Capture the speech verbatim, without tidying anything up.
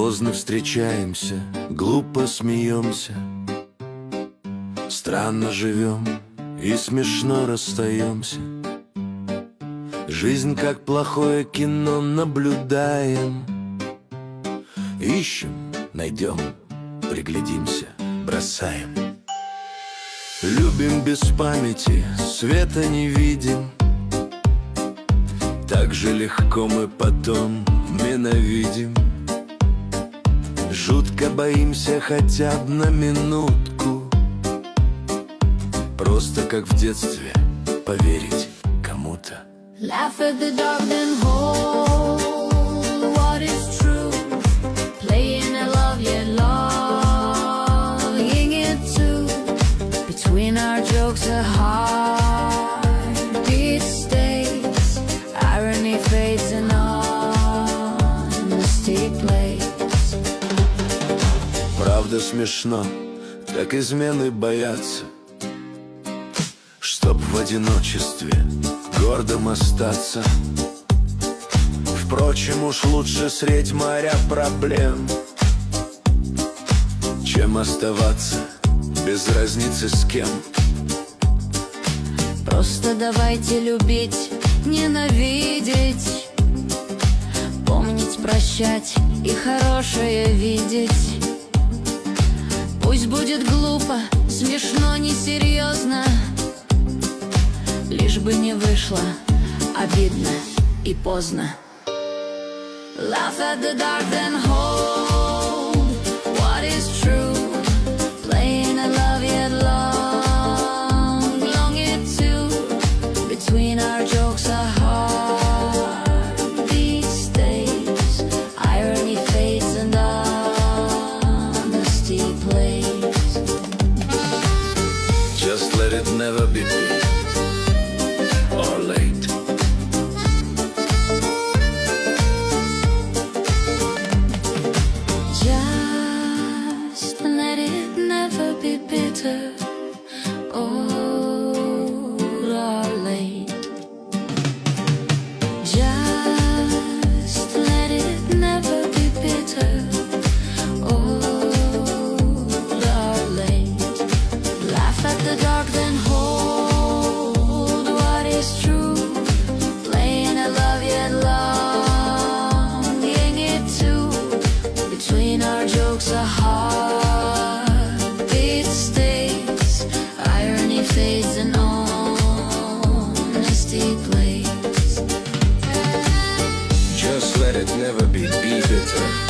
Поздно встречаемся, глупо смеемся, странно живем и смешно расстаемся. Жизнь как плохое кино наблюдаем. Ищем, найдем, приглядимся, бросаем. Любим без памяти, света не видим. Так же легко мы потом ненавидим. Жутко боимся хотя бы на минутку, просто как в детстве поверить кому-то. Laugh at the dark, then hold what is true. Playing a love yet longing it too. Between our jokes a heartbeat stays. Irony fades and honesty plays. Правда смешно, так измены боятся, чтоб в одиночестве гордым остаться. Впрочем, уж лучше средь моря проблем, чем оставаться без разницы с кем. Просто давайте любить, ненавидеть, помнить, прощать и хорошее видеть. Пусть будет глупо, смешно, несерьезно, лишь бы не вышло обидно и поздно. Laugh at the dark, then hold what is true. Playing a love yet long, long it too. Between our jokes a heartbeat stays. Irony fades and honesty plays. Just let it never be late or late. Just let it never be bitter old or late. Just let it never be bitter old or late. Laugh at the dark, then hold what is true. Playing a love yet longing it too. Between our jokes a heartbeat stays. Irony fades and honesty plays. Just let it never be, be bitter